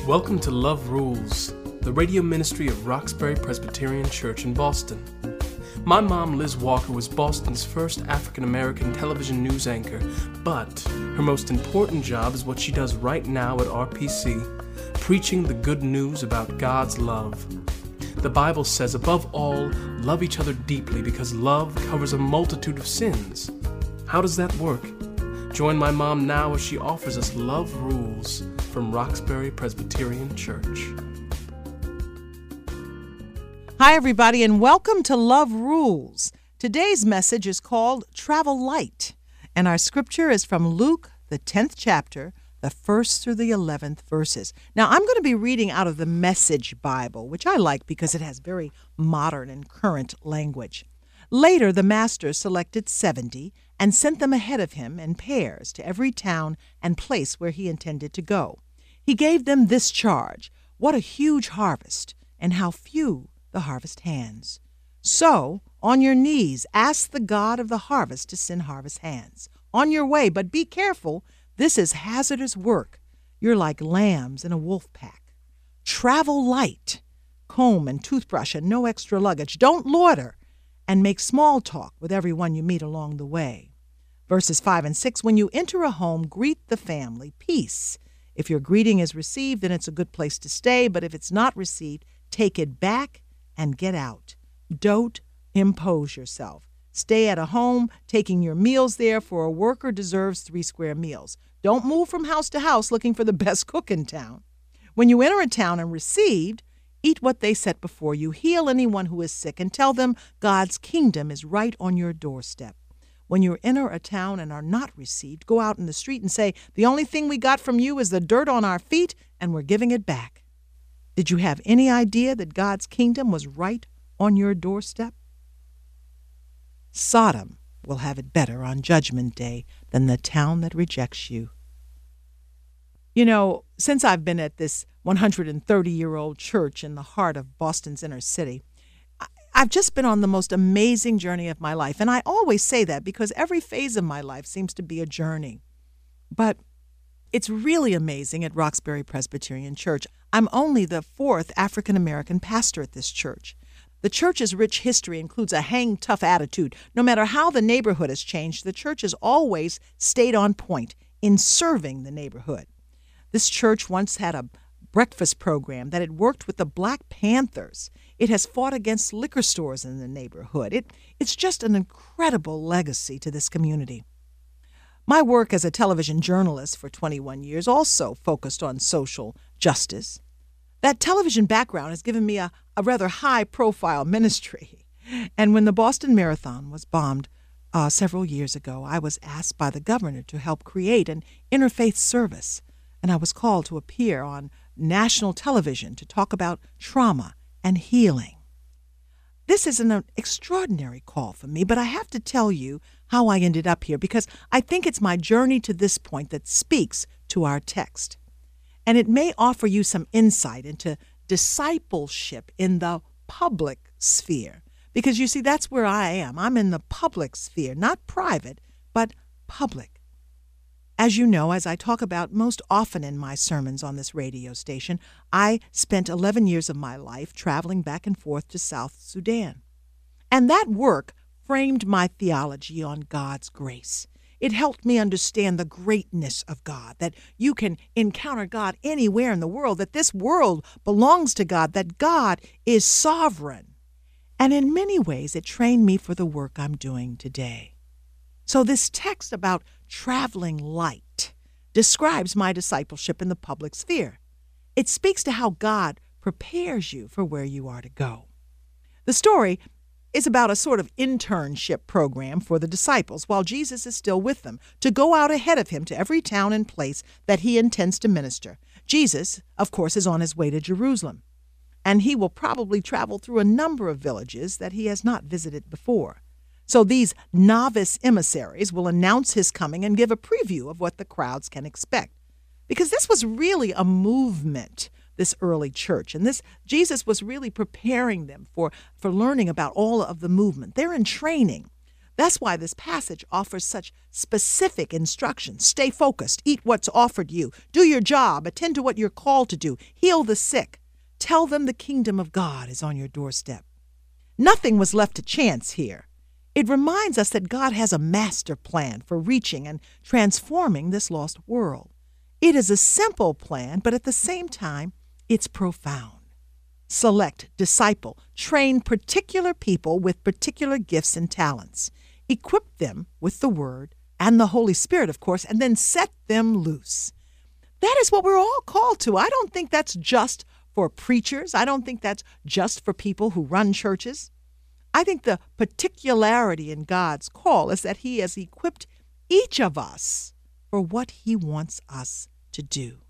Welcome to Love Rules, the radio ministry of Roxbury Presbyterian Church in Boston. My mom, Liz Walker, was Boston's first African-American television news anchor, but her most important job is what she does right now at RPC, preaching the good news about God's love. The Bible says, above all, love each other deeply because love covers a multitude of sins. How does that work? Join my mom now as she offers us Love Rules from Roxbury Presbyterian Church. Hi, everybody, and welcome to Love Rules. Today's message is called Travel Light, and our scripture is from Luke, the 10th chapter, the 1st through the 11th verses. Now, I'm going to be reading out of the Message Bible, which I like because it has very modern and current language. Later, the master selected 70 and sent them ahead of him in pairs to every town and place where he intended to go. He gave them this charge: what a huge harvest, and how few the harvest hands. So, on your knees, ask the God of the harvest to send harvest hands. On your way, but be careful. This is hazardous work. You're like lambs in a wolf pack. Travel light. Comb and toothbrush and no extra luggage. Don't loiter. And make small talk with everyone you meet along the way. Verses 5 and 6, when you enter a home, greet the family. Peace. If your greeting is received, then it's a good place to stay. But if it's not received, take it back and get out. Don't impose yourself. Stay at a home, taking your meals there, for a worker deserves 3 square meals. Don't move from house to house looking for the best cook in town. When you enter a town and received, eat what they set before you. Heal anyone who is sick and tell them God's kingdom is right on your doorstep. When you enter a town and are not received, go out in the street and say, the only thing we got from you is the dirt on our feet, and we're giving it back. Did you have any idea that God's kingdom was right on your doorstep? Sodom will have it better on Judgment Day than the town that rejects you. You know, since I've been at this 130-year-old church in the heart of Boston's inner city, I've just been on the most amazing journey of my life. And I always say that because every phase of my life seems to be a journey. But it's really amazing at Roxbury Presbyterian Church. I'm only the 4th African-American pastor at this church. The church's rich history includes a hang-tough attitude. No matter how the neighborhood has changed, the church has always stayed on point in serving the neighborhood. This church once had a breakfast program that had worked with the Black Panthers. It has fought against liquor stores in the neighborhood. It's just an incredible legacy to this community. My work as a television journalist for 21 years also focused on social justice. That television background has given me a rather high-profile ministry. And when the Boston Marathon was bombed several years ago, I was asked by the governor to help create an interfaith service. And I was called to appear on national television to talk about trauma and healing. This is an extraordinary call for me, but I have to tell you how I ended up here because I think it's my journey to this point that speaks to our text. And it may offer you some insight into discipleship in the public sphere. Because you see, that's where I am. I'm in the public sphere, not private, but public. As you know, as I talk about most often in my sermons on this radio station, I spent 11 years of my life traveling back and forth to South Sudan. And that work framed my theology on God's grace. It helped me understand the greatness of God, that you can encounter God anywhere in the world, that this world belongs to God, that God is sovereign. And in many ways, it trained me for the work I'm doing today. So this text about traveling light describes my discipleship in the public sphere. It speaks to how God prepares you for where you are to go. The story is about a sort of internship program for the disciples while Jesus is still with them, to go out ahead of him to every town and place that he intends to minister. Jesus, of course, is on his way to Jerusalem, and he will probably travel through a number of villages that he has not visited before. So these novice emissaries will announce his coming and give a preview of what the crowds can expect. Because this was really a movement, this early church. And Jesus was really preparing them for learning about all of the movement. They're in training. That's why this passage offers such specific instructions. Stay focused, eat what's offered you, do your job, attend to what you're called to do, heal the sick. Tell them the kingdom of God is on your doorstep. Nothing was left to chance here. It reminds us that God has a master plan for reaching and transforming this lost world. It is a simple plan, but at the same time, it's profound. Select, disciple, train particular people with particular gifts and talents. Equip them with the Word and the Holy Spirit, of course, and then set them loose. That is what we're all called to. I don't think that's just for preachers. I don't think that's just for people who run churches. I think the particularity in God's call is that He has equipped each of us for what He wants us to do.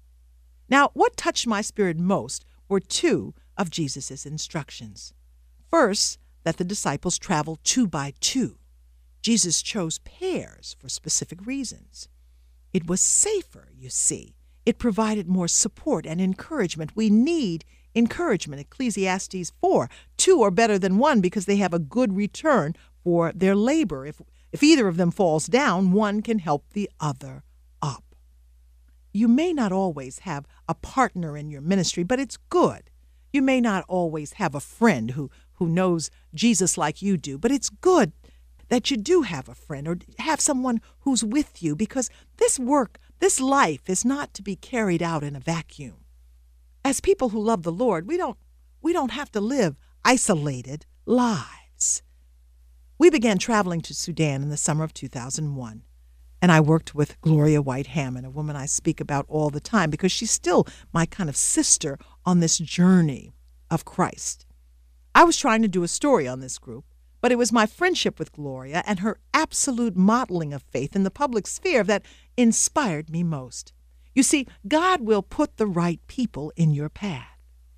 Now, what touched my spirit most were two of Jesus' instructions. First, that the disciples travel 2 by 2. Jesus chose pairs for specific reasons. It was safer, you see. It provided more support and encouragement. We need encouragement. Ecclesiastes 4, 2 are better than 1 because they have a good return for their labor. If either of them falls down, one can help the other up. You may not always have a partner in your ministry, but it's good. You may not always have a friend who knows Jesus like you do, but it's good that you do have a friend or have someone who's with you, because this work, this life is not to be carried out in a vacuum. As people who love the Lord, we don't have to live isolated lives. We began traveling to Sudan in the summer of 2001. And I worked with Gloria White Hammond, a woman I speak about all the time because she's still my kind of sister on this journey of Christ. I was trying to do a story on this group, but it was my friendship with Gloria and her absolute modeling of faith in the public sphere that inspired me most. You see, God will put the right people in your path.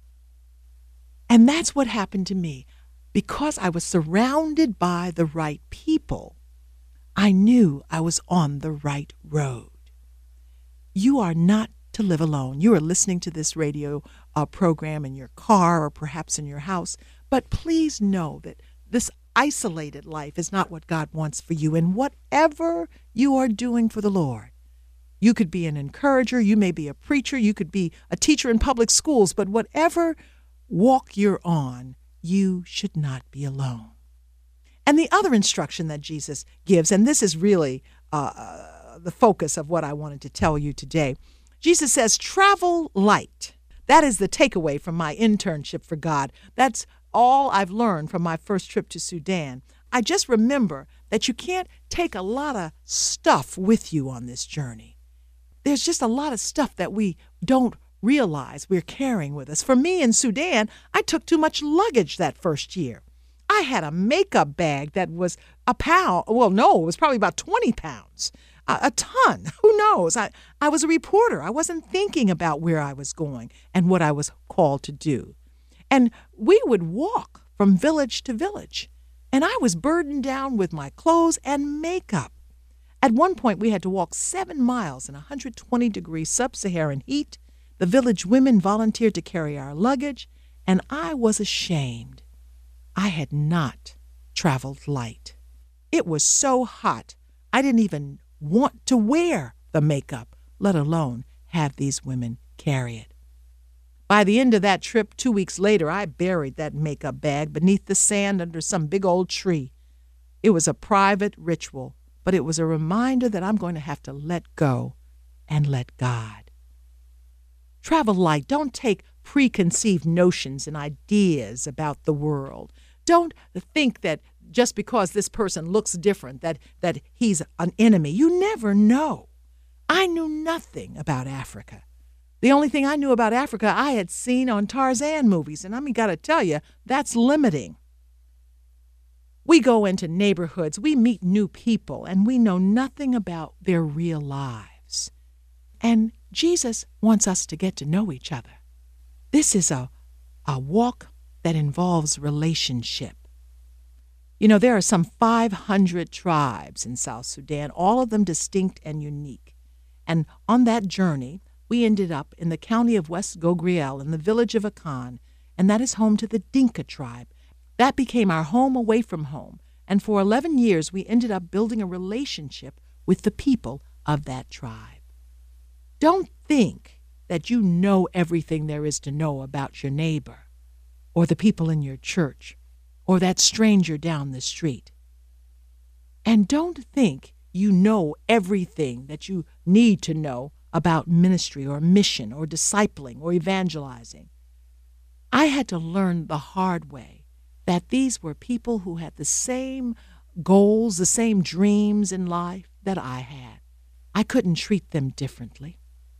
And that's what happened to me. Because I was surrounded by the right people, I knew I was on the right road. You are not to live alone. You are listening to this radio program in your car or perhaps in your house, but please know that this isolated life is not what God wants for you. And whatever you are doing for the Lord, you could be an encourager, you may be a preacher, you could be a teacher in public schools, but whatever walk you're on, you should not be alone. And the other instruction that Jesus gives, and this is really the focus of what I wanted to tell you today, Jesus says, travel light. That is the takeaway from my internship for God. That's all I've learned from my first trip to Sudan. I just remember that you can't take a lot of stuff with you on this journey. There's just a lot of stuff that we don't realize we're carrying with us. For me in Sudan, I took too much luggage that first year. I had a makeup bag that was a pound. Well, no, it was probably about 20 pounds, a ton. Who knows? I was a reporter. I wasn't thinking about where I was going and what I was called to do. And we would walk from village to village, and I was burdened down with my clothes and makeup. At one point, we had to walk 7 miles in 120-degree sub-Saharan heat. The village women volunteered to carry our luggage, and I was ashamed. I had not traveled light. It was so hot, I didn't even want to wear the makeup, let alone have these women carry it. By the end of that trip, 2 weeks later, I buried that makeup bag beneath the sand under some big old tree. It was a private ritual, but it was a reminder that I'm going to have to let go and let God. Travel light. Don't take preconceived notions and ideas about the world. Don't think that just because this person looks different, that he's an enemy. You never know. I knew nothing about Africa. The only thing I knew about Africa I had seen on Tarzan movies, and got to tell you, that's limiting. We go into neighborhoods, we meet new people, and we know nothing about their real lives. And Jesus wants us to get to know each other. This is a walk that involves relationship. You know, there are some 500 tribes in South Sudan, all of them distinct and unique. And on that journey, we ended up in the county of West Gogriel in the village of Akan, and that is home to the Dinka tribe. That became our home away from home. And for 11 years, we ended up building a relationship with the people of that tribe. Don't think that you know everything there is to know about your neighbor or the people in your church or that stranger down the street. And don't think you know everything that you need to know about ministry or mission or discipling or evangelizing. I had to learn the hard way that these were people who had the same goals, the same dreams in life that I had. I couldn't treat them differently.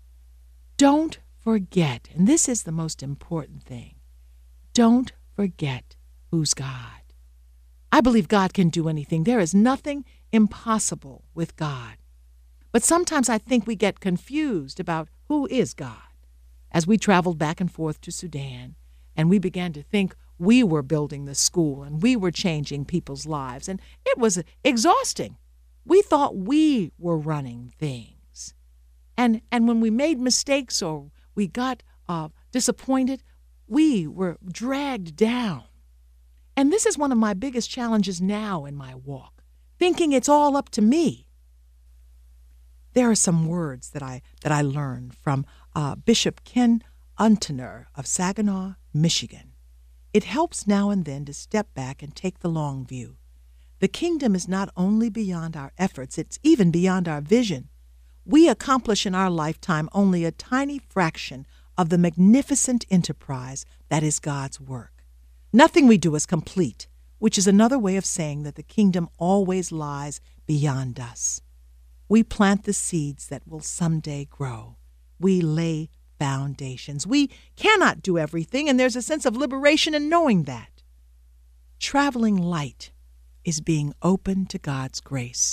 Don't forget, and this is the most important thing, don't forget who's God. I believe God can do anything. There is nothing impossible with God. But sometimes I think we get confused about who is God. As we traveled back and forth to Sudan, and we began to think we were building the school and we were changing people's lives, and it was exhausting. We thought we were running things. And when we made mistakes or we got disappointed, we were dragged down. And this is one of my biggest challenges now in my walk, thinking it's all up to me. There are some words that I learned from Bishop Ken Untener of Saginaw, Michigan. It helps now and then to step back and take the long view. The kingdom is not only beyond our efforts, it's even beyond our vision. We accomplish in our lifetime only a tiny fraction of the magnificent enterprise that is God's work. Nothing we do is complete, which is another way of saying that the kingdom always lies beyond us. We plant the seeds that will someday grow. We lay foundations. We cannot do everything, and there's a sense of liberation in knowing that. Traveling light is being open to God's grace.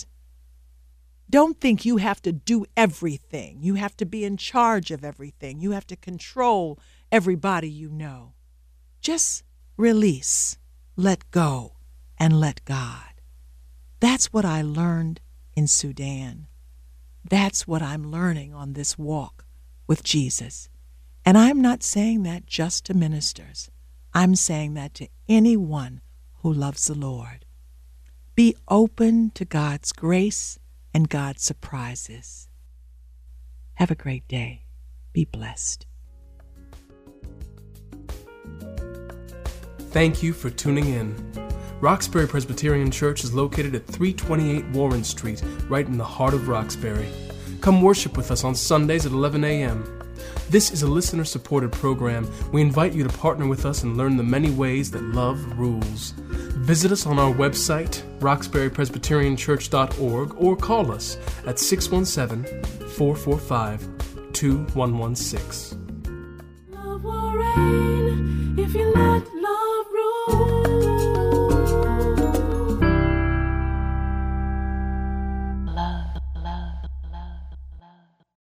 Don't think you have to do everything. You have to be in charge of everything. You have to control everybody you know. Just release, let go, and let God. That's what I learned in Sudan. That's what I'm learning on this walk with Jesus. And I'm not saying that just to ministers. I'm saying that to anyone who loves the Lord. Be open to God's grace and God's surprises. Have a great day. Be blessed. Thank you for tuning in. Roxbury Presbyterian Church is located at 328 Warren Street, right in the heart of Roxbury. Come worship with us on Sundays at 11 a.m. This is a listener-supported program. We invite you to partner with us and learn the many ways that love rules. Visit us on our website, roxburypresbyterianchurch.org, or call us at 617-445-2116. Love will reign if you let